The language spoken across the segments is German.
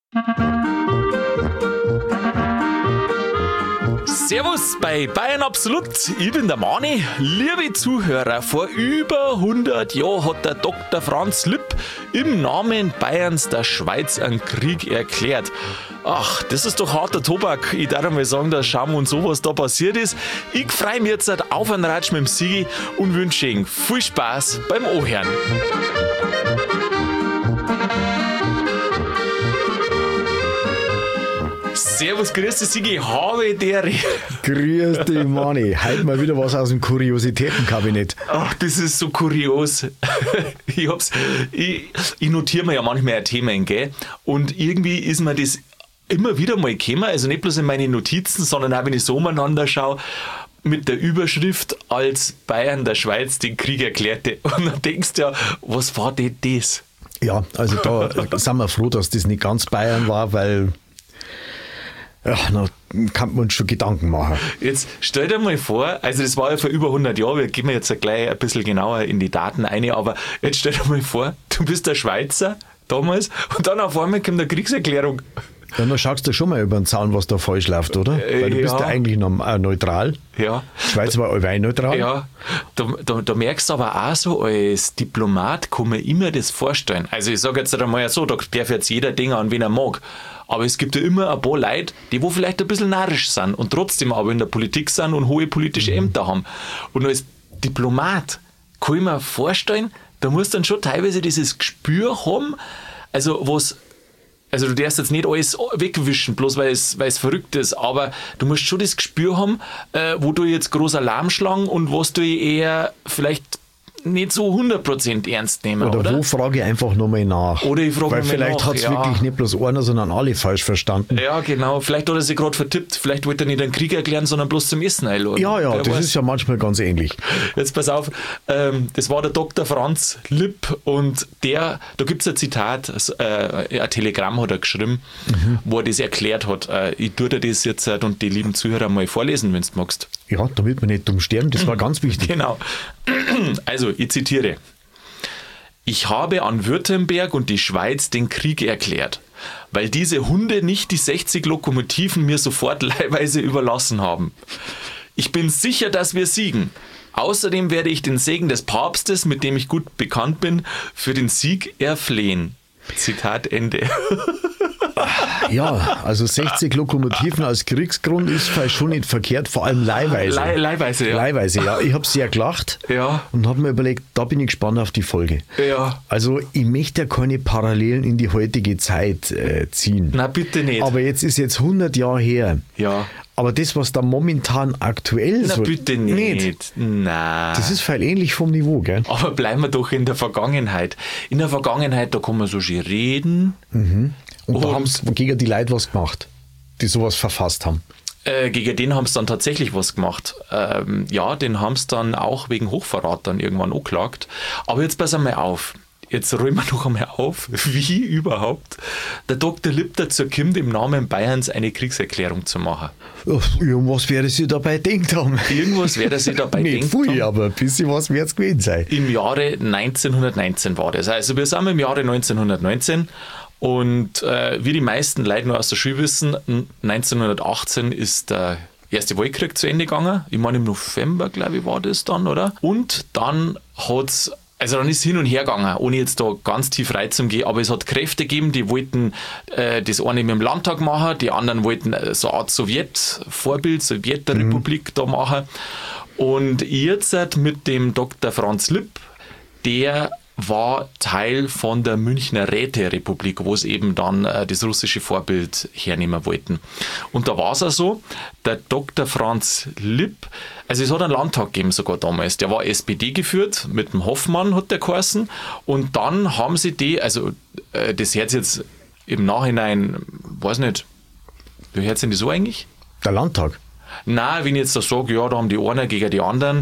Servus bei Bayern Absolut, ich bin der Mani. Liebe Zuhörer, vor über 100 Jahren hat der Dr. Franz Lipp im Namen Bayerns der Schweiz einen Krieg erklärt. Ach, das ist doch harter Tobak. Ich darf mal sagen, da schauen wir uns so, was da passiert ist. Ich freue mich jetzt auf einen Ratsch mit dem Sigi und wünsche Ihnen viel Spaß beim Anhören. Servus, grüß dich, Sigi, habe der Grüß dich, Mani. Heute mal wieder was aus dem Kuriositätenkabinett. Ach, das ist so kurios. Ich notiere mir ja manchmal ein Thema, gell? Und irgendwie ist mir das immer wieder mal gekommen, also nicht bloß in meine Notizen, sondern auch wenn ich so umeinander schaue, mit der Überschrift, als Bayern der Schweiz den Krieg erklärte. Und dann denkst du ja, was war denn das? Ja, also da sind wir froh, dass das nicht ganz Bayern war, weil ja, da kann man uns schon Gedanken machen. Jetzt stell dir mal vor, also das war ja vor über 100 Jahren, wir gehen jetzt gleich ein bisschen genauer in die Daten ein, aber jetzt stell dir mal vor, du bist der Schweizer damals und dann auf einmal kommt eine Kriegserklärung. Ja, dann schaust du schon mal über den Zaun, was da falsch läuft, oder? Weil du bist ja eigentlich neutral. Ja. Die Schweiz war allweil neutral. Ja, da merkst du aber auch so, als Diplomat kann man immer das vorstellen. Also ich sage jetzt einmal so, da darf jetzt jeder Ding an, wen er mag. Aber es gibt ja immer ein paar Leute, die wo vielleicht ein bisschen narrisch sind und trotzdem aber in der Politik sind und hohe politische Ämter haben. Und als Diplomat kann ich mir vorstellen, da musst du dann schon teilweise dieses Gespür haben, also du darfst jetzt nicht alles wegwischen, bloß weil es verrückt ist, aber du musst schon das Gespür haben, wo du jetzt groß Alarm schlagen und was du eher vielleicht nicht so 100% ernst nehmen, oder? Wo frage ich einfach nochmal nach. Oder ich frage weil nochmal vielleicht hat es wirklich nicht bloß einer, sondern alle falsch verstanden. Ja, genau. Vielleicht hat er sich gerade vertippt. Vielleicht wollte er nicht einen Krieg erklären, sondern bloß zum Essen einladen. Ja, das ist ja manchmal ganz ähnlich. Jetzt pass auf, das war der Dr. Franz Lipp und da gibt es ein Zitat, ein Telegramm hat er geschrieben, wo er das erklärt hat. Ich tue dir das jetzt und die lieben Zuhörer mal vorlesen, wenn du magst. Ja, damit wir nicht dumm sterben, das war ganz wichtig. Genau. Also, ich zitiere. Ich habe an Württemberg und die Schweiz den Krieg erklärt, weil diese Hunde nicht die 60 Lokomotiven mir sofort leihweise überlassen haben. Ich bin sicher, dass wir siegen. Außerdem werde ich den Segen des Papstes, mit dem ich gut bekannt bin, für den Sieg erflehen. Zitat Ende. Ja, also 60 Lokomotiven als Kriegsgrund ist vielleicht schon nicht verkehrt, vor allem leihweise. Leihweise, ja. Leihweise, ja. Ich habe sehr gelacht und habe mir überlegt, da bin ich gespannt auf die Folge. Ja. Also ich möchte ja keine Parallelen in die heutige Zeit ziehen. Na bitte nicht. Aber jetzt ist 100 Jahre her. Ja. Aber das, was da momentan aktuell Na bitte nicht. Nein. Das ist viel ähnlich vom Niveau, gell? Aber bleiben wir doch in der Vergangenheit. In der Vergangenheit, da kann man so schön reden. Und da haben sie gegen die Leute was gemacht, die sowas verfasst haben. Gegen den haben sie dann tatsächlich was gemacht. Den haben sie dann auch wegen Hochverrat dann irgendwann angeklagt. Aber jetzt pass einmal auf. Jetzt räumen wir noch einmal auf, wie überhaupt der Dr. Lipp dazu kommt, im Namen Bayerns eine Kriegserklärung zu machen. Irgendwas werde sie dabei denkt haben. Irgendwas werde sie dabei denkt haben. Nicht viel, aber ein bisschen was wird es gewesen sein. Im Jahre 1919 war das. Also wir sind im Jahre 1919 und wie die meisten Leute nur aus der Schule wissen, 1918 ist der Erste Weltkrieg zu Ende gegangen. Ich meine im November, glaube ich, war das dann, oder? Und dann dann ist es hin und her gegangen, ohne jetzt da ganz tief reinzugehen, aber es hat Kräfte gegeben, die wollten das eine mit dem Landtag machen, die anderen wollten so eine Art Sowjetrepublik da machen. Und jetzt mit dem Dr. Franz Lipp, der war Teil von der Münchner Räterepublik, wo es eben dann das russische Vorbild hernehmen wollten. Und da war es auch so, der Dr. Franz Lipp, also es hat einen Landtag gegeben sogar damals, der war SPD geführt, mit dem Hoffmann hat der geheißen, und dann haben sie das hört jetzt im Nachhinein, weiß nicht, wie hört sich das so eigentlich? Der Landtag? Nein, wenn ich jetzt da sage, ja, da haben die einen gegen die anderen,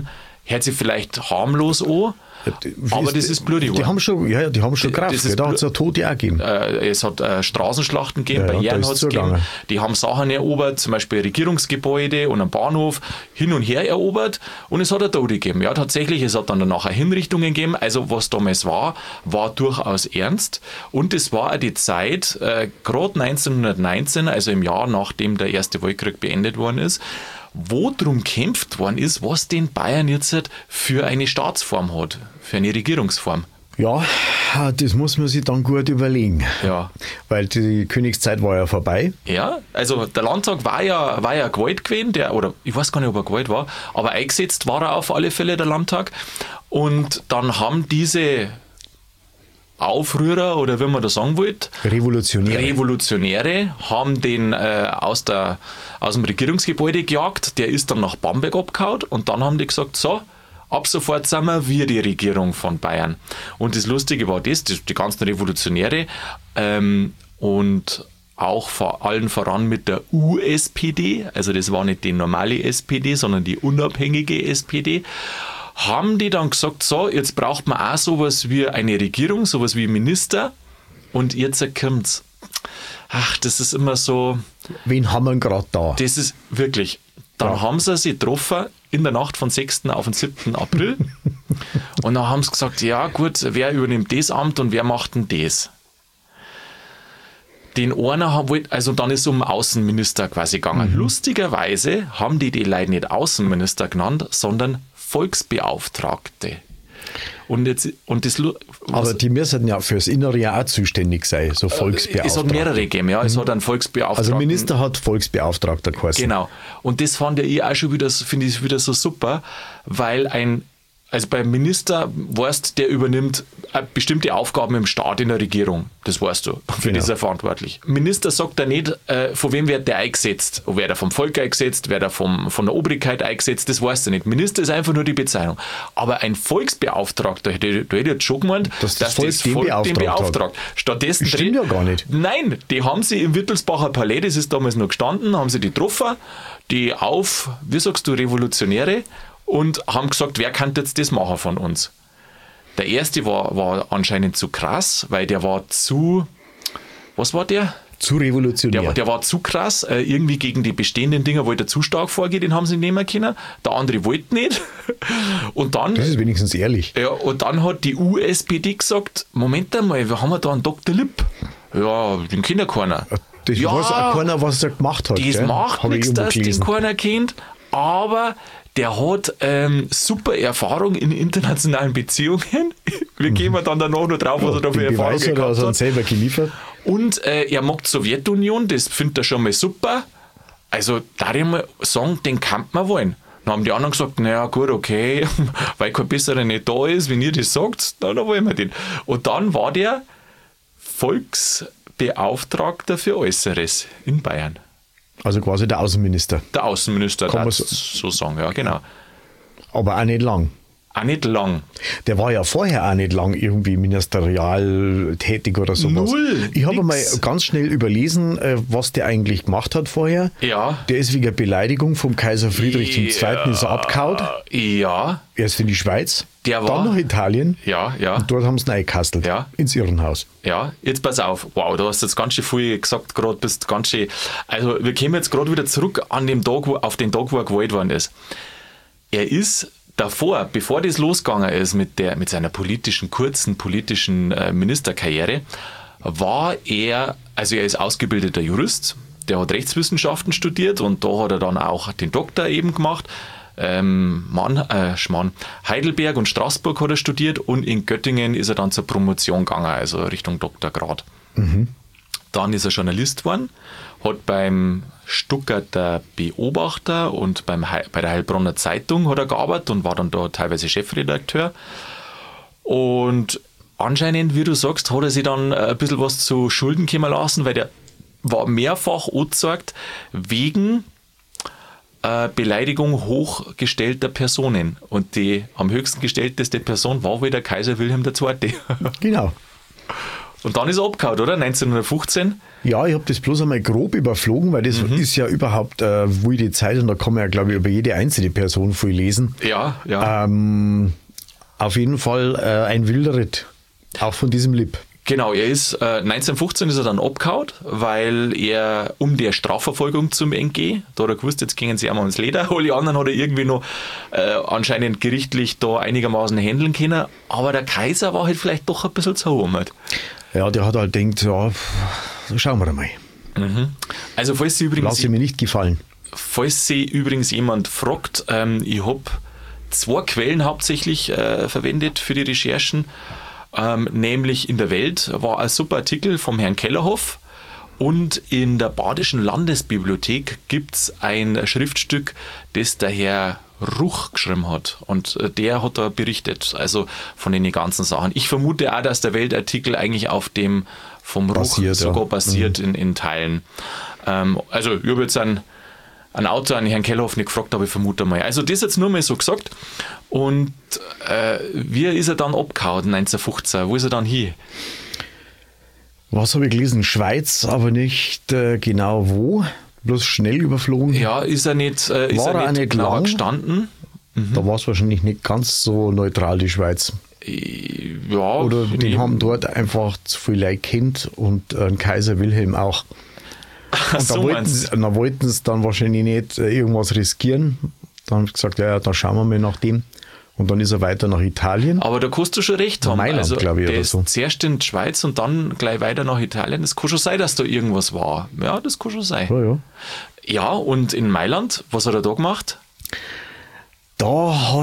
hört sich vielleicht harmlos an, aber das ist blutig. Die haben schon Kraft. Das ist Da hat es ja Tote auch gegeben. Es hat Straßenschlachten gegeben, Barrieren hat es gegeben. Die haben Sachen erobert, zum Beispiel Regierungsgebäude und einen Bahnhof hin und her erobert und es hat eine Tote gegeben. Ja, tatsächlich, es hat dann danach auch Hinrichtungen gegeben. Also was damals war durchaus ernst. Und es war auch die Zeit, gerade 1919, also im Jahr, nachdem der Erste Weltkrieg beendet worden ist, wo drum kämpft worden ist, was den Bayern jetzt halt für eine Staatsform hat, für eine Regierungsform. Ja, das muss man sich dann gut überlegen. Ja. Weil die Königszeit war ja vorbei. Ja, also der Landtag war ja gewählt gewesen, oder ich weiß gar nicht, ob er gewählt war, aber eingesetzt war er auf alle Fälle, der Landtag. Und dann haben diese Aufrührer, oder wie man das sagen wollte, Revolutionäre haben den aus dem Regierungsgebäude gejagt, der ist dann nach Bamberg abgehauen und dann haben die gesagt, so, ab sofort sind wir die Regierung von Bayern. Und das Lustige war die ganzen Revolutionäre und auch vor allen voran mit der USPD, also das war nicht die normale SPD, sondern die unabhängige SPD, haben die dann gesagt, so, jetzt braucht man auch sowas wie eine Regierung, sowas wie Minister und jetzt kommt's. Ach, das ist immer so... Wen haben wir gerade da? Das ist wirklich... Dann haben sie sich getroffen in der Nacht von 6. auf den 7. April und dann haben sie gesagt, ja gut, wer übernimmt das Amt und wer macht denn das? Den einer also dann ist es um Außenminister quasi gegangen. Lustigerweise haben die Leute nicht Außenminister genannt, sondern Volksbeauftragte. Aber die müssen ja fürs Innere ja auch zuständig sein, so Volksbeauftragte. Es hat mehrere gegeben, ja. Es hat einen Volksbeauftragten. Also Minister hat Volksbeauftragter geheißen. Genau. Und das fand ich auch schon wieder, finde ich wieder so super, weil also beim Minister, weißt, der übernimmt bestimmte Aufgaben im Staat, in der Regierung. Das weißt du. Für das ist er verantwortlich. Minister sagt er nicht, von wem wird der eingesetzt. Wer der vom Volk eingesetzt, wer der von der Obrigkeit eingesetzt, das weißt du nicht. Minister ist einfach nur die Bezeichnung. Aber ein Volksbeauftragter, da hätte ich jetzt schon gemeint, dass das Volk den beauftragt. Stattdessen stimmt ja gar nicht. Nein, die haben sie im Wittelsbacher Palais, das ist damals noch gestanden, haben sie die getroffen, wie sagst du, Revolutionäre, und haben gesagt, wer kann jetzt das machen von uns? Der erste war anscheinend zu krass, weil der war was war der? Zu revolutionär. Der war zu krass, irgendwie gegen die bestehenden Dinger wollte er zu stark vorgehen, den haben sie nicht mehr können. Der andere wollte nicht. Und dann, das ist wenigstens ehrlich. Ja, und dann hat die USPD gesagt, Moment einmal, wir haben da einen Dr. Lipp. Ja, den kennt ja keiner. Das weiß auch keiner, was er gemacht hat. Das macht nichts, dass den keiner kennt, aber der hat super Erfahrung in internationalen Beziehungen. Wir gehen dann danach noch drauf, was er da für Erfahrung gehabt hat. Selber geliefert. Und er mag die Sowjetunion, das findet er schon mal super. Also da ich mal sagen, den kann man wollen. Dann haben die anderen gesagt, naja gut, okay, weil kein besserer nicht da ist, wenn ihr das sagt, dann wollen wir den. Und dann war der Volksbeauftragter für Äußeres in Bayern. Also quasi der Außenminister. Der Außenminister, kann man so sagen, ja, genau. Aber auch nicht lang. Auch nicht lang. Der war ja vorher auch nicht lang irgendwie ministerial tätig oder sowas. Null. Ich habe mal ganz schnell überlesen, was der eigentlich gemacht hat vorher. Ja. Der ist wegen Beleidigung vom Kaiser Friedrich II. Ist er abgehauen. Ja. Erst in die Schweiz, dann nach Italien. Ja, ja. Und dort haben sie ihn eingekastelt. Ja. Ins Irrenhaus. Ja, jetzt pass auf. Wow, du hast jetzt ganz schön viel gesagt, gerade bist ganz schön. Also, wir kommen jetzt gerade wieder zurück auf den Tag, wo er gewählt worden ist. Er ist davor, bevor das losgegangen ist mit seiner kurzen politischen Ministerkarriere, er ist ausgebildeter Jurist, der hat Rechtswissenschaften studiert und da hat er dann auch den Doktor eben gemacht. Heidelberg und Straßburg hat er studiert und in Göttingen ist er dann zur Promotion gegangen, also Richtung Doktorgrad. Mhm. Dann ist er Journalist geworden, hat beim Stuttgarter Beobachter und bei der Heilbronner Zeitung hat er gearbeitet und war dann da teilweise Chefredakteur. Und anscheinend, wie du sagst, hat er sich dann ein bisschen was zu Schulden kommen lassen, weil der war mehrfach angezeigt wegen Beleidigung hochgestellter Personen. Und die am höchsten gestellteste Person war wohl der Kaiser Wilhelm II. Genau. Und dann ist er abgehauen, oder? 1915. Ja, ich habe das bloß einmal grob überflogen, weil das ist ja überhaupt wilde Zeit und da kann man ja, glaube ich, über jede einzelne Person viel lesen. Ja, ja. Auf jeden Fall ein wilder Ritt, auch von diesem Lipp. Genau, 1915 ist er dann abgehauen, weil er um der Strafverfolgung zum entgehen, da hat er gewusst, jetzt gingen sie einmal ins Leder, alle anderen hat er irgendwie noch anscheinend gerichtlich da einigermaßen handeln können, aber der Kaiser war halt vielleicht doch ein bisschen zu hoch. Halt. Ja, der hat halt gedacht, ja, schauen wir mal. Also falls Sie Lass mir nicht gefallen. Falls Sie übrigens jemand fragt, ich habe 2 Quellen hauptsächlich verwendet für die Recherchen, nämlich in der Welt war ein super Artikel vom Herrn Kellerhoff und in der Badischen Landesbibliothek gibt es ein Schriftstück, das der Herr Ruch geschrieben hat und der hat da berichtet, also von den ganzen Sachen. Ich vermute auch, dass der Weltartikel eigentlich auf dem vom Ruch sogar basiert in Teilen. Also ich habe jetzt einen Autor, einen Herrn Kellerhoff nicht gefragt, aber ich vermute mal. Also das jetzt nur mal so gesagt. Und wie ist er dann abgehauen 1915? Wo ist er dann hin? Was habe ich gelesen? Schweiz, aber nicht genau wo. Bloß schnell überflogen. Ja, ist er nicht genau lang gestanden? Da war es wahrscheinlich nicht ganz so neutral, die Schweiz. Ja. Oder die haben dort einfach zu viel Leute kennt und Kaiser Wilhelm auch. Und da wollten sie dann wahrscheinlich nicht irgendwas riskieren. Dann haben sie gesagt, ja, dann schauen wir mal nach dem. Und dann ist er weiter nach Italien. Aber da kannst du schon recht haben. Mailand, also, glaube ich, der oder ist so. Zuerst in die Schweiz und dann gleich weiter nach Italien. Das kann schon sein, dass da irgendwas war. Ja, das kann schon sein. Ja, ja. Ja, und in Mailand, was hat er da gemacht? Da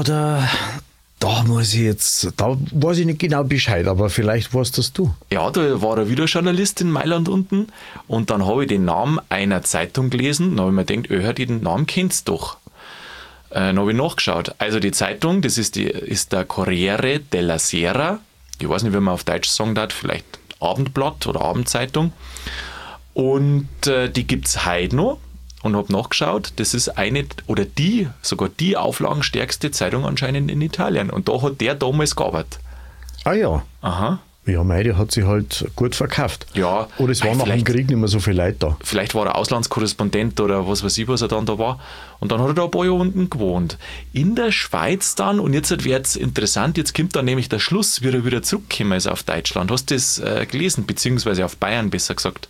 weiß ich nicht genau Bescheid, aber vielleicht weißt das du. Ja, da war er wieder Journalist in Mailand unten und dann habe ich den Namen einer Zeitung gelesen. Dann habe ich mir gedacht, den Namen kennst du doch. Dann habe ich nachgeschaut. Also die Zeitung, das ist der Corriere della Sera. Ich weiß nicht, wie man auf Deutsch sagen darf, vielleicht Abendblatt oder Abendzeitung. Und die gibt es heute noch. Und habe nachgeschaut, das ist sogar die auflagenstärkste Zeitung anscheinend in Italien. Und da hat der damals gearbeitet. Ah ja. Aha. Ja, der hat sich halt gut verkauft. Ja. Oder es war nach dem Krieg nicht mehr so viel Leute da. Vielleicht war er Auslandskorrespondent oder was weiß ich, was er dann da war. Und dann hat er da ein paar Jahre unten gewohnt. In der Schweiz dann, und jetzt wird es interessant, jetzt kommt dann nämlich der Schluss, wie er wieder zurückgekommen ist auf Deutschland. Hast du das gelesen, beziehungsweise auf Bayern besser gesagt?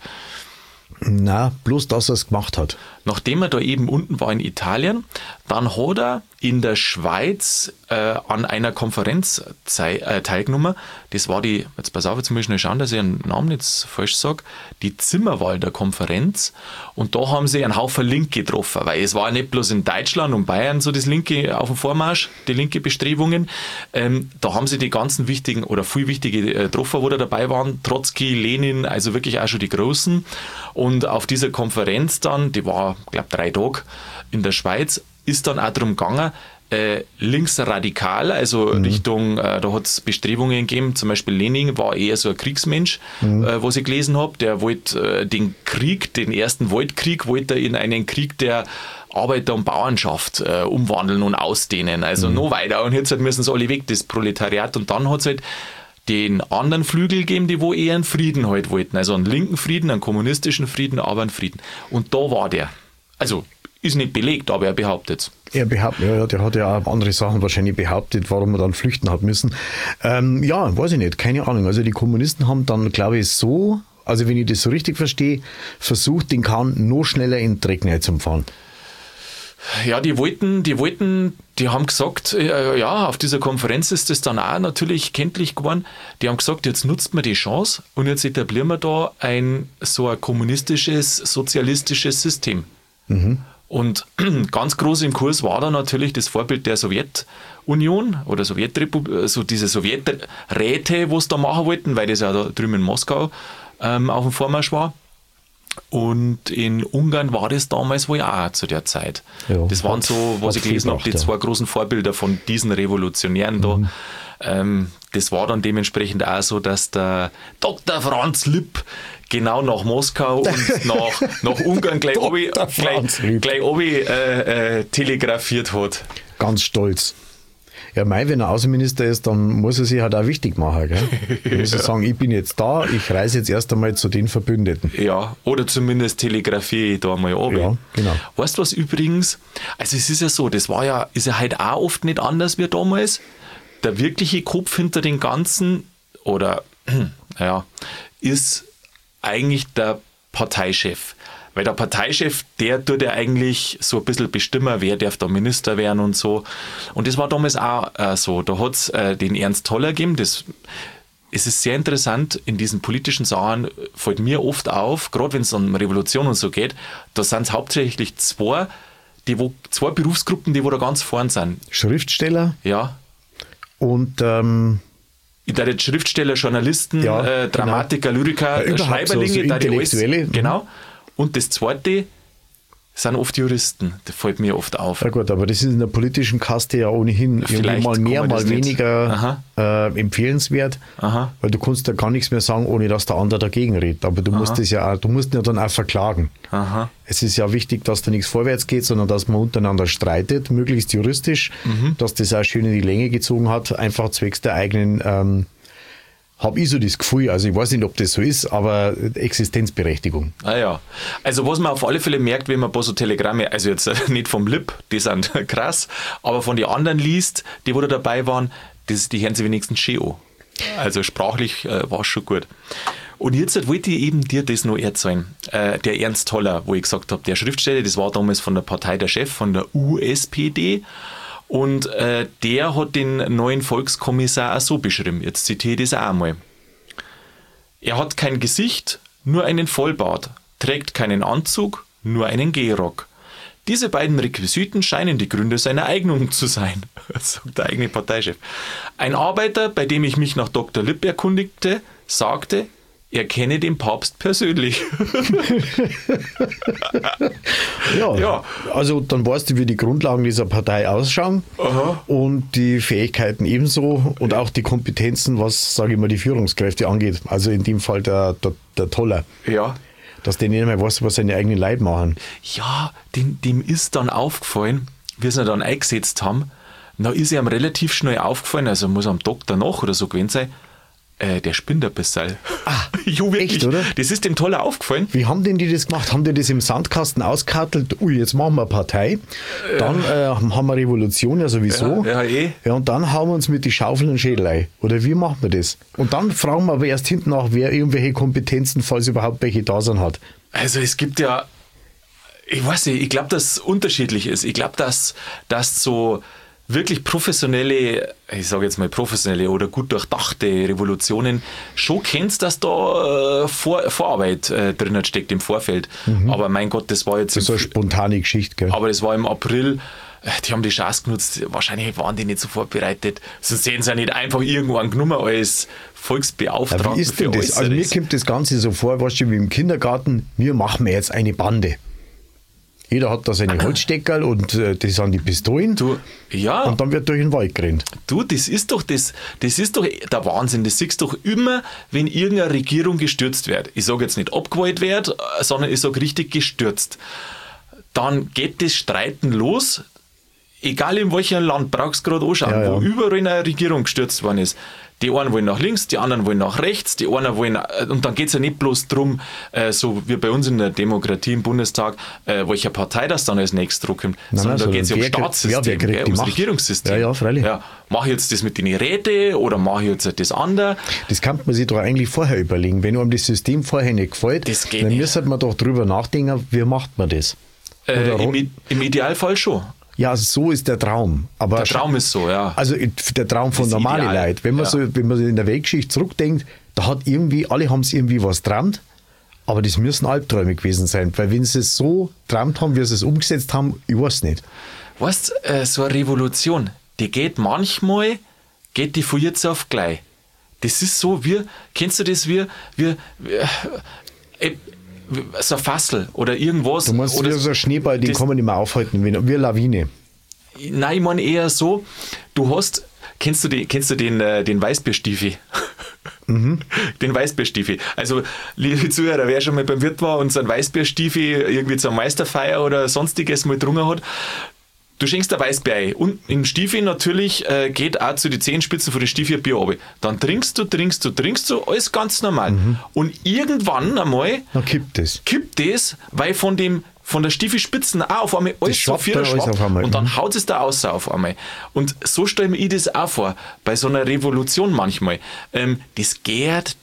Na, bloß, dass er es gemacht hat. Nachdem er da eben unten war in Italien, dann hat er in der Schweiz an einer Konferenz teilgenommen. Das war jetzt pass auf, jetzt muss ich schnell schauen, dass ich einen Namen jetzt falsch sage, die Zimmerwalder Konferenz. Und da haben sie einen Haufen Linke getroffen, weil es war nicht bloß in Deutschland und Bayern so das Linke auf dem Vormarsch, die linke Bestrebungen. Da haben sie die ganzen wichtigen oder viel wichtige getroffen, wo da dabei waren, Trotzki, Lenin, also wirklich auch schon die Großen. Und auf dieser Konferenz dann, die war, glaube ich, 3 Tage in der Schweiz, ist dann auch darum gegangen, linksradikal, also Richtung, da hat es Bestrebungen gegeben, zum Beispiel Lenin war eher so ein Kriegsmensch, was ich gelesen habe, der wollte den Ersten Weltkrieg, wollte er in einen Krieg der Arbeiter- und Bauernschaft umwandeln und ausdehnen, also noch weiter, und jetzt müssen sie alle weg, das Proletariat, und dann hat es halt den anderen Flügel gegeben, die wo eher einen Frieden halt wollten, also einen linken Frieden, einen kommunistischen Frieden, aber einen Frieden. Und da war der. Also ist nicht belegt, aber er behauptet es. Der hat ja auch andere Sachen wahrscheinlich behauptet, warum er dann flüchten hat müssen. Ja, weiß ich nicht, keine Ahnung. Also die Kommunisten haben dann, glaube ich, also wenn ich das so richtig verstehe, versucht, den Kahn noch schneller in den Dreck reinzufahren. Ja, die haben gesagt, ja, auf dieser Konferenz ist das dann auch natürlich kenntlich geworden. Die haben gesagt, jetzt nutzt man die Chance und jetzt etablieren wir da so ein kommunistisches, sozialistisches System. Und ganz groß im Kurs war da natürlich das Vorbild der Sowjetunion oder Sowjetrepublik, so diese Sowjeträte, wo es da machen wollten, weil das ja da drüben in Moskau auf dem Vormarsch war. Und in Ungarn war das damals wohl auch zu der Zeit. Ja, das waren so, was ich gelesen habe, die 2 großen Vorbilder von diesen Revolutionären da. Das war dann dementsprechend auch so, dass der Dr. Franz Lipp genau nach Moskau und nach Ungarn gleich telegrafiert hat. Ganz stolz. Ja, wenn er Außenminister ist, dann muss er sich halt auch wichtig machen. Gell? Er muss sagen, ich bin jetzt da, ich reise jetzt erst einmal zu den Verbündeten. Ja, oder zumindest telegrafiere ich da mal runter. Ja, genau. Weißt du was übrigens, also es ist ja so, ist ja halt auch oft nicht anders wie damals. Der wirkliche Kopf hinter den Ganzen, oder ja, ist eigentlich der Parteichef. Weil der Parteichef, der tut ja eigentlich so ein bisschen bestimmen, wer darf da Minister werden und so. Und das war damals auch so. Da hat es den Ernst Toller gegeben. Es ist sehr interessant, in diesen politischen Sachen fällt mir oft auf, gerade wenn es um Revolution und so geht, da sind es hauptsächlich zwei Berufsgruppen, die wo da ganz vorn sind. Schriftsteller. Ja. Und ich da jetzt Schriftsteller, Journalisten, ja, Dramatiker, genau. Lyriker, Ja, Schreiberlinge, so da die alles, Intellektuelle. genau. Und das zweite sind oft Juristen. Das fällt mir oft auf. Ja gut, aber das ist in der politischen Kaste ja ohnehin irgendwie mal mehr, mal weniger empfehlenswert, weil du kannst ja gar nichts mehr sagen, ohne dass der andere dagegen redet. Aber du musst das ja auch, du musst ihn ja dann auch verklagen. Es ist ja wichtig, dass da nichts vorwärts geht, sondern dass man untereinander streitet, möglichst juristisch, dass das auch schön in die Länge gezogen hat, einfach zwecks der eigenen habe ich so das Gefühl, also ich weiß nicht, ob das so ist, aber Existenzberechtigung. Ah ja, also was man auf alle Fälle merkt, wenn man ein paar so Telegramme, also jetzt nicht vom Lip, die sind krass, aber von den anderen liest, die wo da dabei waren, die hören sie wenigstens schön an. Also sprachlich war es schon gut. Und jetzt wollte ich eben dir das noch erzählen. Der Ernst Toller, wo ich gesagt habe, der Schriftsteller, das war damals von der Partei der Chef, von der USPD. Und der hat den neuen Volkskommissar auch so beschrieben. Jetzt zitiere ich das auch einmal. Er hat kein Gesicht, nur einen Vollbart, trägt keinen Anzug, nur einen Gehrock. Diese beiden Requisiten scheinen die Gründe seiner Eignung zu sein, sagt der eigene Parteichef. Ein Arbeiter, bei dem ich mich nach Dr. Lipp erkundigte, sagte, er kenne den Papst persönlich. Ja, also dann weißt du, wie die Grundlagen dieser Partei ausschauen und die Fähigkeiten ebenso und auch die Kompetenzen, was, sage ich mal, die Führungskräfte angeht. Also in dem Fall der Toller. Ja. Dass der nicht mehr weiß, was seine eigenen Leute machen. Ja, dem ist dann aufgefallen, wie sie ihn dann eingesetzt haben, da ist ihm relativ schnell aufgefallen, also muss am Tag danach oder so gewesen sein, der spinnt ein bisschen. Jo, wirklich. Echt, oder? Das ist dem Toller aufgefallen. Wie haben denn die das gemacht? Haben die das im Sandkasten auskartelt? Ui, jetzt machen wir eine Partei. Dann haben wir Revolution, ja sowieso. Ja, und dann hauen wir uns mit die Schaufel und Schädel ein. Oder wie machen wir das? Und dann fragen wir aber erst hinten nach, wer irgendwelche Kompetenzen, falls überhaupt welche da sind, hat. Also es gibt ja, ich weiß nicht, ich glaube, dass es unterschiedlich ist. Ich glaube, dass so wirklich professionelle, ich sage jetzt mal professionelle oder gut durchdachte Revolutionen schon kennst, dass da Vorarbeit drin steckt im Vorfeld. Aber mein Gott, das war jetzt... Das ist eine spontane Geschichte, gell? Aber das war im April, die haben die Chance genutzt, wahrscheinlich waren die nicht so vorbereitet. Sonst sehen sie ja nicht einfach irgendwann genommen als Volksbeauftragten. Ja, wie ist denn das? Also mir kommt das Ganze so vor, weißt du, wie im Kindergarten, wir machen jetzt eine Bande. Jeder hat da seine Holzsteckerl und das sind die Pistolen. Ja. Und dann wird durch den Wald gerannt. Du, das ist doch der Wahnsinn. Das siehst du doch immer, wenn irgendeine Regierung gestürzt wird. Ich sage jetzt nicht abgewählt wird, sondern ich sage richtig gestürzt. Dann geht das Streiten los. Egal in welchem Land, brauchst du gerade anschauen, wo überall eine Regierung gestürzt worden ist. Die einen wollen nach links, die anderen wollen nach rechts, die einen wollen, und dann geht es ja nicht bloß darum, so wie bei uns in der Demokratie im Bundestag, welche Partei das dann als nächstes druckt, sondern da geht es ja um Staatssystem, ums Regierungssystem. Ja, freilich. Ja, mache ich jetzt das mit den Räten oder mache ich jetzt das andere? Das kann man sich doch eigentlich vorher überlegen. Wenn einem das System vorher nicht gefällt, dann müsste man doch drüber nachdenken, wie macht man das? Im Idealfall schon. Ja, so ist der Traum. Aber der Traum ist so, ja. Also der Traum von normalen Leuten. Wenn man in der Weltgeschichte zurückdenkt, da hat alle haben es irgendwie was geträumt, aber das müssen Albträume gewesen sein. Weil wenn sie es so geträumt haben, wie sie es umgesetzt haben, ich weiß nicht. Weißt du, so eine Revolution, die geht manchmal von jetzt auf gleich. Das ist so, kennst du das, so ein Fassel oder irgendwas. Du meinst, oder so ein Schneeball, den kann man nicht mehr aufhalten, wie eine Lawine. Nein, ich meine eher so, kennst du den Weißbierstiefel? Den Weißbierstiefel. Also, liebe Zuhörer, wer schon mal beim Wirt war und so einen Weißbierstiefel irgendwie zur Meisterfeier oder sonstiges mal getrunken hat, Du schenkst ein Weißbier ein und im Stiefel natürlich geht auch zu den Zehenspitzen von den Stiefel Bier runter. Dann trinkst du, alles ganz normal. Und irgendwann einmal kippt das, weil von der Stiefelspitzen auch auf einmal alles so viel schwappt und dann haut es da raus auf einmal. Und so stelle mir ich das auch vor, bei so einer Revolution manchmal. Das gärt.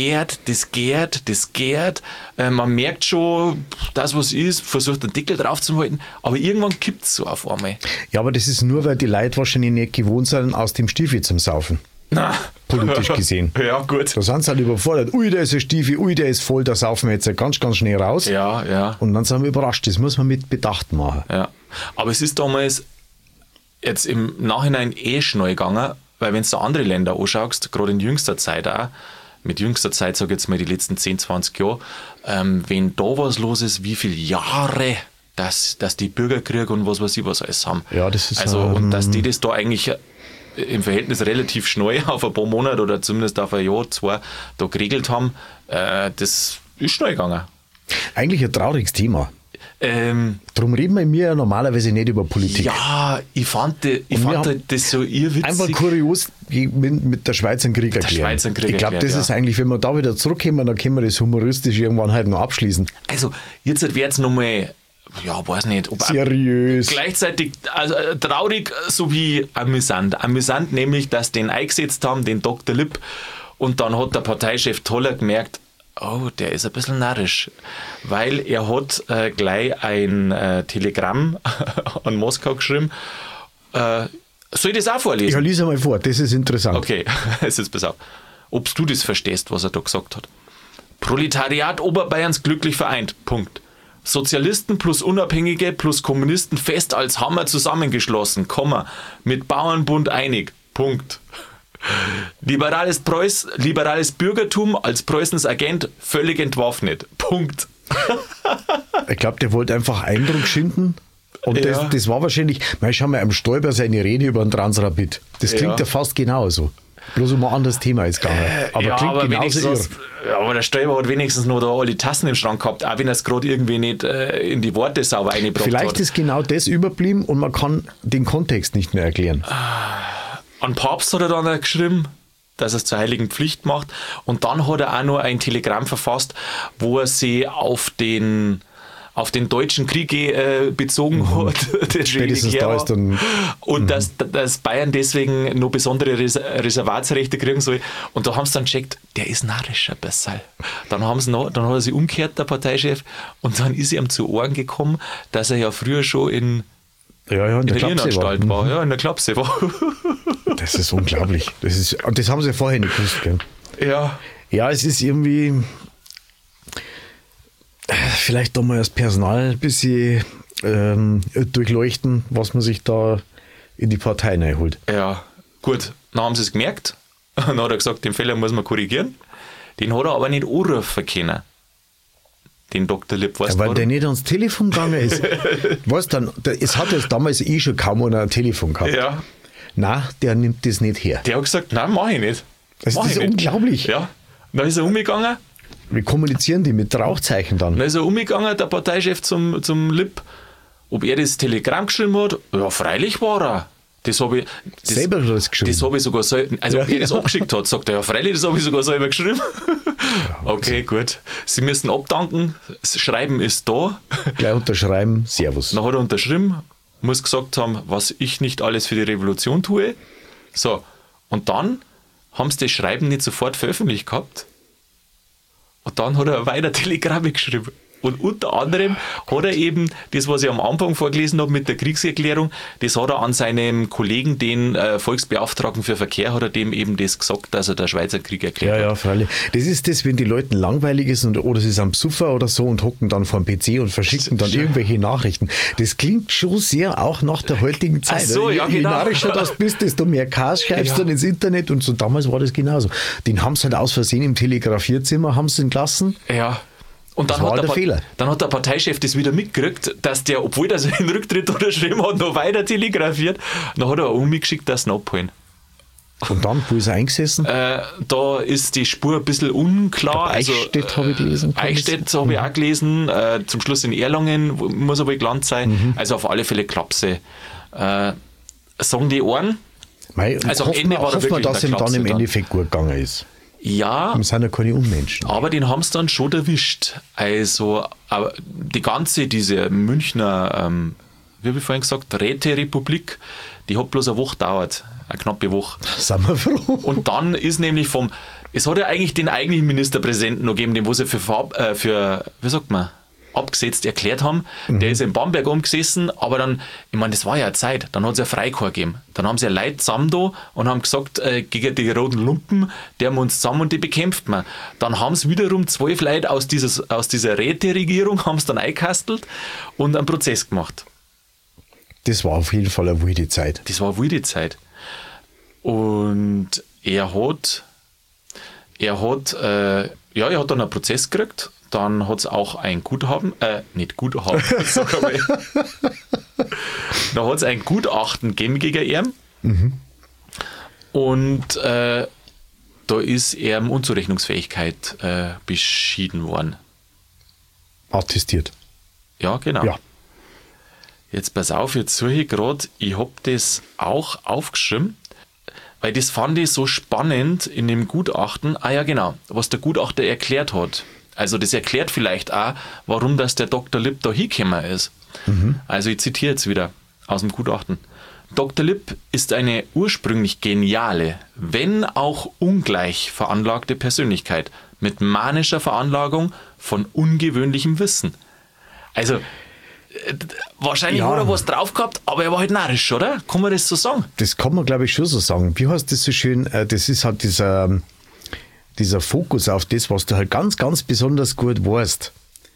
Man merkt schon, das was ist, versucht den Deckel drauf zu halten, aber irgendwann kippt es so auf einmal. Ja, aber das ist nur, weil die Leute wahrscheinlich nicht gewohnt sind, aus dem Stiefel zum Saufen. Politisch gesehen. Ja, gut. Da sind sie halt überfordert. Ui, da ist ein Stiefel, ui, der ist voll, da saufen wir jetzt ganz, ganz schnell raus. Ja. Und dann sind wir überrascht. Das muss man mit Bedacht machen. Ja. Aber es ist damals jetzt im Nachhinein schnell gegangen, weil wenn du andere Länder anschaust, gerade in jüngster Zeit auch, mit jüngster Zeit sage ich jetzt mal die letzten 10, 20 Jahre, wenn da was los ist, wie viele Jahre dass die Bürgerkriege und was weiß ich was alles haben. Ja, das ist und dass die das da eigentlich im Verhältnis relativ schnell auf ein paar Monate oder zumindest auf ein Jahr, 2 da geregelt haben, das ist schnell gegangen. Eigentlich ein trauriges Thema. Darum reden wir ja normalerweise nicht über Politik. Ja, ich fand das so irrwitzig. Einfach kurios mit der Schweiz einen Krieg erklären. Ich glaube, das ist eigentlich, wenn wir da wieder zurückkommen, dann können wir das humoristisch irgendwann halt noch abschließen. Also, jetzt wird es nochmal, ja, weiß nicht. Ob seriös. Gleichzeitig traurig sowie amüsant. Amüsant nämlich, dass den eingesetzt haben, den Dr. Lipp, und dann hat der Parteichef Toller gemerkt, oh, der ist ein bisschen narrisch, weil er hat gleich ein Telegramm an Moskau geschrieben. Soll ich das auch vorlesen? Ja, lies einmal vor, das ist interessant. Okay, jetzt pass auf. Ob du das verstehst, was er da gesagt hat. Proletariat Oberbayerns glücklich vereint. Punkt. Sozialisten plus Unabhängige plus Kommunisten fest als Hammer zusammengeschlossen, Komma, mit Bauernbund einig. Punkt. Liberales Bürgertum als Preußens Agent völlig entwaffnet. Punkt. Ich glaube, der wollte einfach Eindruck schinden. Und das war wahrscheinlich, schau mal, am Stoiber seine Rede über den Transrapid. Das klingt ja fast genauso. Bloß um ein anderes Thema ist gegangen. Aber klingt genauso irre. Aber der Stoiber hat wenigstens noch da alle Tassen im Schrank gehabt, auch wenn er es gerade irgendwie nicht in die Worte sauber eingebracht hat. Vielleicht ist genau das überblieben und man kann den Kontext nicht mehr erklären. An Papst hat er dann auch geschrieben, dass er es zur heiligen Pflicht macht. Und dann hat er auch noch ein Telegramm verfasst, wo er sich auf den Deutschen Krieg bezogen hat. Spätestens da ist dann... Und dass Bayern deswegen noch besondere Reservatsrechte kriegen soll. Und da haben sie dann gecheckt, der ist narrisch ein bisschen. Dann hat er sich umgekehrt, der Parteichef, und dann ist ihm zu Ohren gekommen, dass er ja früher schon in der Irrenanstalt war. Ja, in der Klapse war. Das ist unglaublich. Das haben sie vorher nicht gewusst. Gell? Ja. Ja, es ist irgendwie... Vielleicht da mal das Personal ein bisschen durchleuchten, was man sich da in die Partei reinholt. Ja, gut. Dann haben sie es gemerkt. Dann hat er gesagt, den Fehler muss man korrigieren. Den hat er aber nicht anrufen können. Den Dr. Lipp, weißt du? Weil der nicht ans Telefon gegangen ist. Weißt du, es hat jetzt damals schon kaum einer ein Telefon gehabt. Ja. Nein, der nimmt das nicht her. Der hat gesagt, nein, mach ich nicht. Das ist unglaublich. Ja. Dann ist er umgegangen. Wie kommunizieren die mit Rauchzeichen dann? Dann ist er umgegangen, der Parteichef zum Lipp, ob er das Telegramm geschrieben hat. Ja, freilich war er. Das habe ich selber geschrieben. Das habe ich sogar selber, also ob er das abgeschickt hat, sagt er, ja freilich, das habe ich sogar selber geschrieben. Okay, gut. Sie müssen abdanken, das Schreiben ist da. Gleich unterschreiben, Servus. Dann hat er unterschrieben, muss gesagt haben, was ich nicht alles für die Revolution tue. So, und dann haben sie das Schreiben nicht sofort veröffentlicht gehabt. Und dann hat er weiter Telegramme geschrieben. Und unter anderem hat er eben das, was ich am Anfang vorgelesen habe mit der Kriegserklärung, das hat er an seinem Kollegen, den Volksbeauftragten für Verkehr, hat er dem eben das gesagt, dass er der Schweizer Krieg erklärt hat. Ja, freilich. Das ist das, wenn die Leuten langweilig ist oder sie sind Psuffer oder so und hocken dann vor dem PC und verschicken dann irgendwelche Nachrichten. Das klingt schon sehr auch nach der heutigen Zeit. Ach so, ja, Je narrischer das bist, desto mehr Chaos schreibst du dann ins Internet und so. Damals war das genauso. Den haben sie halt aus Versehen im Telegrafierzimmer haben sie ihn gelassen. Ja. Und dann hat der Parteichef das wieder mitgekriegt, dass der, obwohl er seinen Rücktritt unterschrieben hat, noch weiter telegrafiert. Dann hat er auch umgeschickt, dass sie ihn abholen. Und dann, wo ist er eingesessen? Da ist die Spur ein bisschen unklar. Eichstätt habe ich gelesen. Eichstätt habe ich auch gelesen. Zum Schluss in Erlangen muss aber gelandet sein. Also auf alle Fälle Klapse. sagen die einen, also am Ende war hoffen wir, dass ihm dann im Endeffekt gut gegangen ist. Ja, wir sind ja keine Unmenschen. Aber den haben sie dann schon erwischt. Also diese Münchner, wie habe ich vorhin gesagt, Räterepublik, die hat bloß eine Woche gedauert, eine knappe Woche. Sind wir froh. Und dann ist nämlich es hat ja eigentlich den eigentlichen Ministerpräsidenten noch gegeben, den wo sie für wie sagt man, abgesetzt erklärt haben. Der ist in Bamberg umgesessen, aber dann, ich meine, das war ja eine Zeit, dann hat es ja Freikorps gegeben. Dann haben sie ja Leute zusammen da und haben gesagt, gegen die roten Lumpen, der haben uns zusammen und die bekämpft man. Dann haben es wiederum 12 Leute aus dieser Räteregierung, haben es dann eingekastelt und einen Prozess gemacht. Das war auf jeden Fall eine wilde Zeit. Das war eine wilde Zeit. Und er hat dann einen Prozess gekriegt. Dann hat es auch ein Guthaben, nicht Guthaben, sag mal. Dann hat es ein Gutachten gegeben gegen ihn. Und da ist er Unzurechnungsfähigkeit beschieden worden. Attestiert. Ja, genau. Ja. Jetzt pass auf, jetzt suche ich gerade, ich habe das auch aufgeschrieben, weil das fand ich so spannend in dem Gutachten. Ah ja, genau, was der Gutachter erklärt hat. Also das erklärt vielleicht auch, warum das der Dr. Lipp da hingekommen ist. Also ich zitiere jetzt wieder aus dem Gutachten. Dr. Lipp ist eine ursprünglich geniale, wenn auch ungleich veranlagte Persönlichkeit mit manischer Veranlagung von ungewöhnlichem Wissen. Also wahrscheinlich hat er was drauf gehabt, aber er war halt narrisch, oder? Kann man das so sagen? Das kann man, glaube ich, schon so sagen. Wie heißt das so schön? Das ist halt dieser Fokus auf das, was du halt ganz, ganz besonders gut weißt.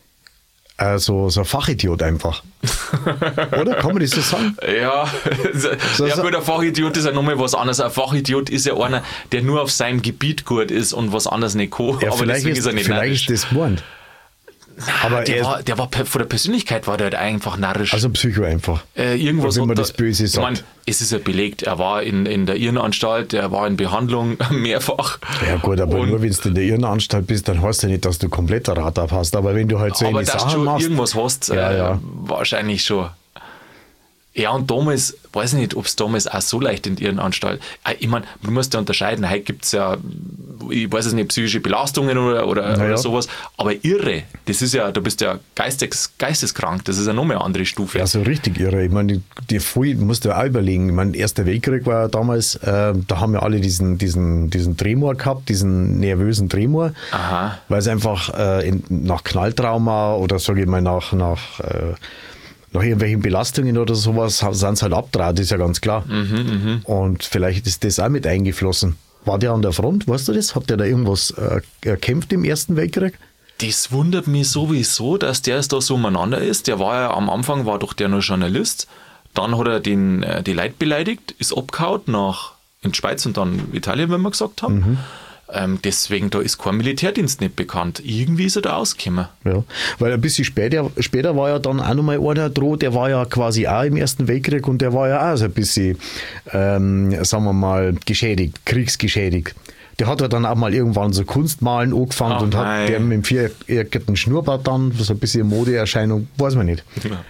So ein Fachidiot einfach. Oder? Kann man das so sagen? Ja, gut, ein Fachidiot ist ja nochmal was anderes. Ein Fachidiot ist ja einer, der nur auf seinem Gebiet gut ist und was anderes nicht kann. Ja, aber vielleicht ist er nicht narrisch. Vielleicht ist das gemeint. Aber der war von der Persönlichkeit war der halt einfach narrisch. Also Psycho einfach. Irgendwas wenn man das Böse sagt. Ich meine, es ist ja belegt, er war in der Irrenanstalt, er war in Behandlung mehrfach. Ja gut, aber nur wenn du in der Irrenanstalt bist, dann heißt ja nicht, dass du komplett ein Radar hast. Aber wenn du halt so eine Sachen machst. Aber dass du irgendwas hast, wahrscheinlich schon. Ja, und damals, weiß ich nicht, ob es damals auch so leicht in die Irrenanstalt. Ich meine, du musst ja unterscheiden, heute gibt es ja, ich weiß es nicht, psychische Belastungen oder sowas, aber irre, das ist ja, du bist ja geisteskrank, das ist ja nochmal eine andere Stufe. Ja, so richtig irre. Ich meine, du musst ja auch überlegen, ich meine, Erster Weltkrieg war ja damals, da haben ja alle diesen Tremor gehabt, diesen nervösen Tremor, weil es einfach nach Knalltrauma oder sage ich mal nach irgendwelchen Belastungen oder sowas sind es halt abtraut, ist ja ganz klar. Und vielleicht ist das auch mit eingeflossen. War der an der Front, weißt du das? Hat der da irgendwas erkämpft im Ersten Weltkrieg? Das wundert mich sowieso, dass der da so umeinander ist. Der war ja am Anfang, war doch der nur Journalist. Dann hat er die Leute beleidigt, ist abgehauen in die Schweiz und dann Italien, wenn wir gesagt haben. Deswegen, da ist kein Militärdienst nicht bekannt. Irgendwie ist er da ausgekommen. Ja, weil ein bisschen später war ja dann auch nochmal einer dran, der war ja quasi auch im Ersten Weltkrieg und der war ja auch so ein bisschen, sagen wir mal, kriegsgeschädigt. Der hat ja dann auch mal irgendwann so Kunstmalen angefangen und hat der mit dem viereckigen Schnurrbart dann, so ein bisschen Modeerscheinung, weiß man nicht. Ja.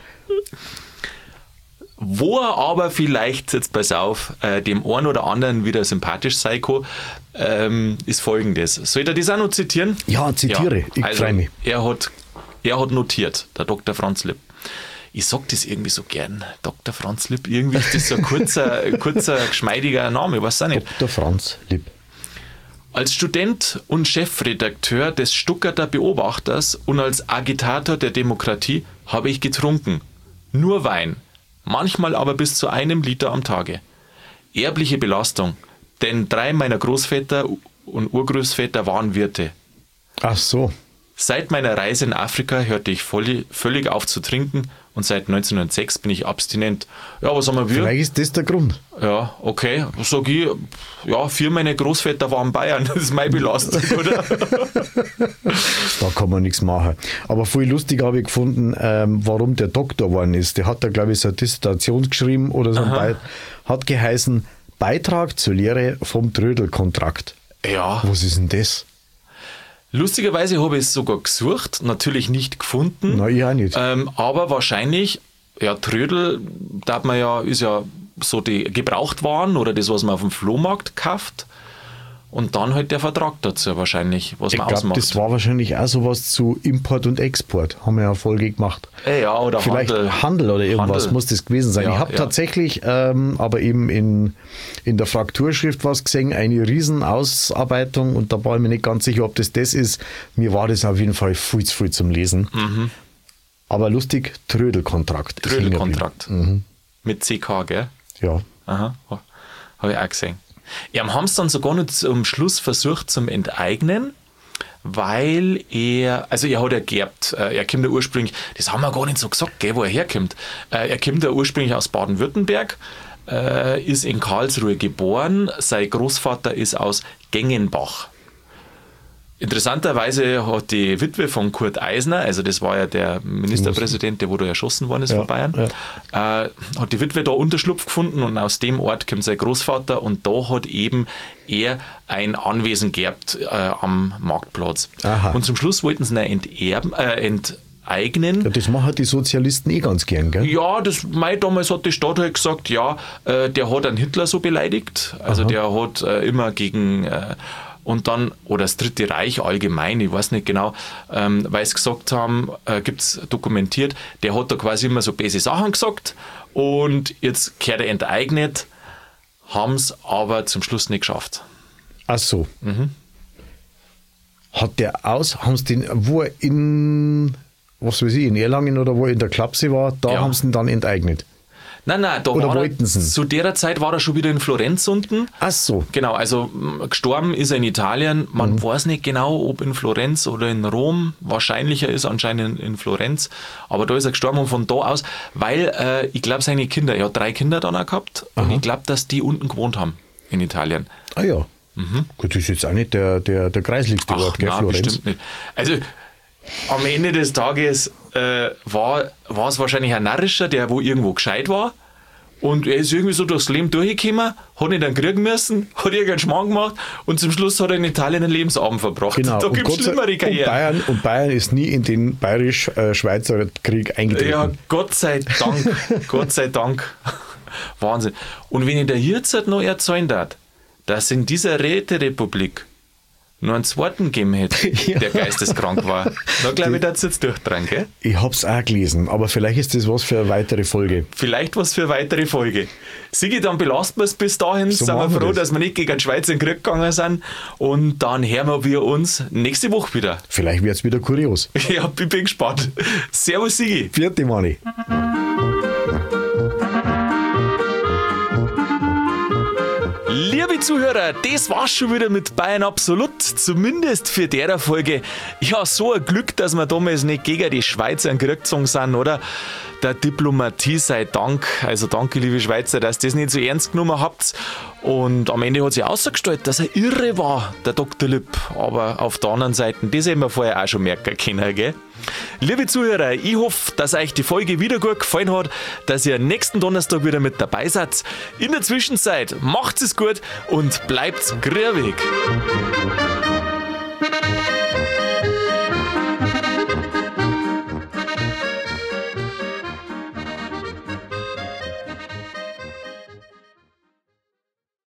Wo er aber vielleicht, jetzt pass auf, dem einen oder anderen wieder sympathisch sein kann, ist folgendes. Soll ich das auch noch zitieren? Ja, zitiere, ich freue mich. Er hat notiert, der Dr. Franz Lipp. Ich sag das irgendwie so gern, Dr. Franz Lipp, irgendwie ist das so ein kurzer, geschmeidiger Name, ich weiß auch nicht. Dr. Franz Lipp. Als Student und Chefredakteur des Stuttgarter Beobachters und als Agitator der Demokratie habe ich getrunken. Nur Wein. Manchmal aber bis zu 1 Liter am Tage. Erbliche Belastung, denn 3 meiner Großväter und Urgroßväter waren Wirte. Ach so. Seit meiner Reise in Afrika hörte ich völlig auf zu trinken und seit 1906 bin ich abstinent. Ja, was haben wir? Vielleicht ist das der Grund. Ja, okay. Sag ich, ja, 4 meine Großväter waren Bayern, das ist meine Belastung, oder? Da kann man nichts machen. Aber voll lustig habe ich gefunden, warum der Doktor geworden ist. Der hat da, glaube ich, so eine Dissertation geschrieben oder so hat geheißen, Beitrag zur Lehre vom Trödelkontrakt. Ja. Was ist denn das? Lustigerweise habe ich es sogar gesucht, natürlich nicht gefunden. Nein, ich auch nicht. Aber wahrscheinlich ja, Trödel, ist ja so die Gebrauchtwaren oder das, was man auf dem Flohmarkt kauft. Und dann halt der Vertrag dazu wahrscheinlich, was man ausmacht. Das war wahrscheinlich auch sowas zu Import und Export. Haben wir ja Folge gemacht. Ja, oder vielleicht Handel oder irgendwas Handel. Muss das gewesen sein. Ja, ich habe tatsächlich, aber eben in der Frakturschrift was gesehen, eine Riesenausarbeitung und da war ich mir nicht ganz sicher, ob das ist. Mir war das auf jeden Fall viel zu früh zum Lesen. Mhm. Aber lustig, Trödelkontrakt. Trödelkontrakt. Mit CK, gell? Ja. Aha, habe ich auch gesehen. Ja, haben es dann sogar noch zum Schluss versucht zum Enteignen, weil er hat ja geerbt. Er kommt ja ursprünglich, das haben wir gar nicht so gesagt, gell, wo er herkommt. Er kommt ja ursprünglich aus Baden-Württemberg, ist in Karlsruhe geboren, sein Großvater ist aus Gengenbach. Interessanterweise hat die Witwe von Kurt Eisner, also das war ja der Ministerpräsident, der wo da erschossen worden ist von Bayern, hat die Witwe da Unterschlupf gefunden und aus dem Ort kommt sein Großvater und da hat eben er ein Anwesen geerbt am Marktplatz. Aha. Und zum Schluss wollten sie ihn enteignen. Ja, das machen die Sozialisten ganz gern, gell? Ja, damals hat die Stadt halt gesagt, ja, der hat einen Hitler so beleidigt, also der hat immer gegen... und dann, oder das Dritte Reich allgemein, ich weiß nicht genau, weil sie gesagt haben, gibt es dokumentiert, der hat da quasi immer so böse Sachen gesagt und jetzt gehört er enteignet, haben es aber zum Schluss nicht geschafft. Ach so. Mhm. Haben sie den, wo er in Erlangen oder wo er in der Klapse war, da haben sie ihn dann enteignet? Nein, da oder wollten sie? Zu der Zeit war er schon wieder in Florenz unten. Ach so. Genau, also gestorben ist er in Italien. Man weiß nicht genau, ob in Florenz oder in Rom. Wahrscheinlicher ist anscheinend in Florenz. Aber da ist er gestorben und von da aus, weil ich glaube, seine Kinder, er hat 3 Kinder dann auch gehabt. Aha. Und ich glaube, dass die unten gewohnt haben in Italien. Ah ja. Mhm. Gut, das ist jetzt auch nicht der kreislichste Ort, gell, Florenz? Bestimmt nicht. Also am Ende des Tages war es wahrscheinlich ein Narrischer, der wo irgendwo gescheit war und er ist irgendwie so durchs Leben durchgekommen, hat nicht einen Krieg müssen, hat irgendeinen Schmarrn gemacht und zum Schluss hat er in Italien einen Lebensabend verbracht. Genau. Da gibt es schlimmere Karrieren. Und Bayern ist nie in den bayerisch-Schweizer Krieg eingetreten. Ja, Gott sei Dank. Gott sei Dank. Wahnsinn. Und wenn ich der jetzt noch erzählen darf, dass in dieser Räterepublik nur einen zweiten gegeben hätte, der geisteskrank war. Da glaube ich, da es jetzt durchdrehen, gell? Ich habe es auch gelesen, aber vielleicht ist das was für eine weitere Folge. Vielleicht was für eine weitere Folge. Sigi, dann belasten wir es bis dahin. So sind wir froh, dass wir nicht gegen die Schweiz in den Krieg gegangen sind. Und dann hören wir uns nächste Woche wieder. Vielleicht wird es wieder kurios. Ja, ich bin gespannt. Servus, Sigi. Vierte Mani. Liebe Zuhörer, das war's schon wieder mit Bayern Absolut, zumindest für der Folge. Ja, so ein Glück, dass wir damals nicht gegen die Schweizer in den Krieg gezogen sind, oder? Der Diplomatie sei Dank. Also danke, liebe Schweizer, dass ihr das nicht so ernst genommen habt. Und am Ende hat sich herausgestellt, dass er irre war, der Dr. Lipp. Aber auf der anderen Seite, das hätten wir vorher auch schon merken können, gell? Liebe Zuhörer, ich hoffe, dass euch die Folge wieder gut gefallen hat, dass ihr nächsten Donnerstag wieder mit dabei seid. In der Zwischenzeit macht's es gut und bleibt grübig.